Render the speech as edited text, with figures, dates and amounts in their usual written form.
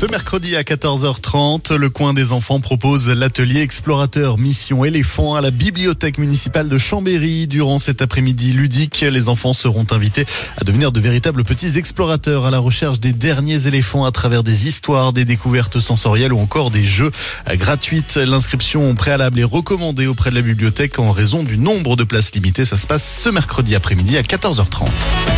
Ce mercredi à 14h30, le coin des enfants propose l'atelier explorateur Mission Éléphant à la bibliothèque municipale de Chambéry. Durant cet après-midi ludique, les enfants seront invités à devenir de véritables petits explorateurs à la recherche des derniers éléphants à travers des histoires, des découvertes sensorielles ou encore des jeux gratuits. L'inscription préalable est recommandée auprès de la bibliothèque en raison du nombre de places limitées. Ça se passe ce mercredi après-midi à 14h30.